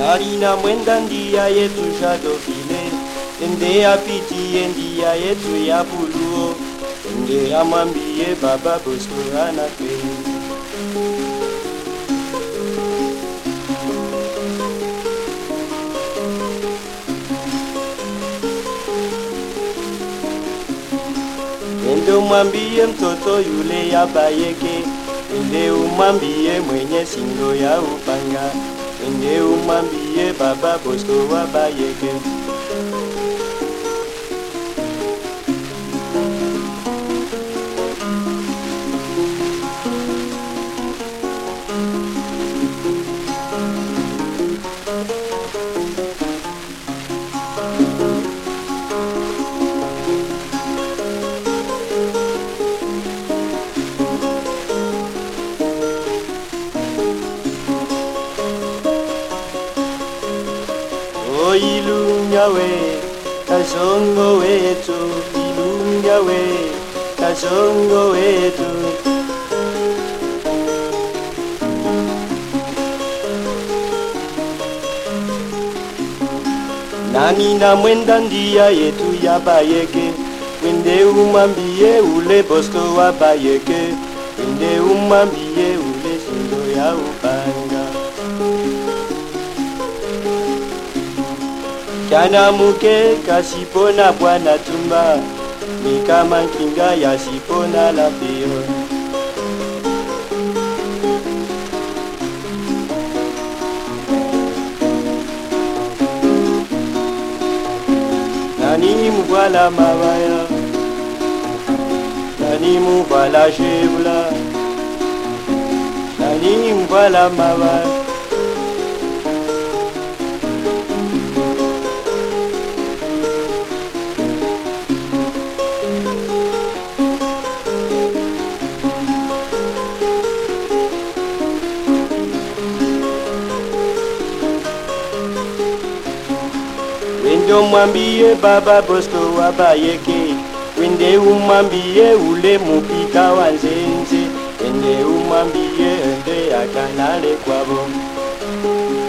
Narina mwenda ndia yetu shadofile, ende apiti ndia yetu ya buluo, ende amwambie baba Bosco anapenda. Ende umwambie mtoto yule ya Bayeke, ende umwambie mwenye singo ya upanga, ende umwambie baba Bosco wa Bayeke. Ilunga we, kasongo wetu, ilunga we, kasongo wetu. Nani na mwenda ndia yetu ya Bayeke, wende umwambie ule Bosco wa Bayeke, wende umwambie ule singo ya upanga. Kana muke kasipona bwana tumba, ni kama kinga ya sipona la peo. Nani muvala mabaya, nani muvala shebula, nani muvala mabaya. Wende umwambie baba Bosco wa Bayeke, wende umwambie ule mupika wa Nzenze, wende umwambie ende akanale kwabo.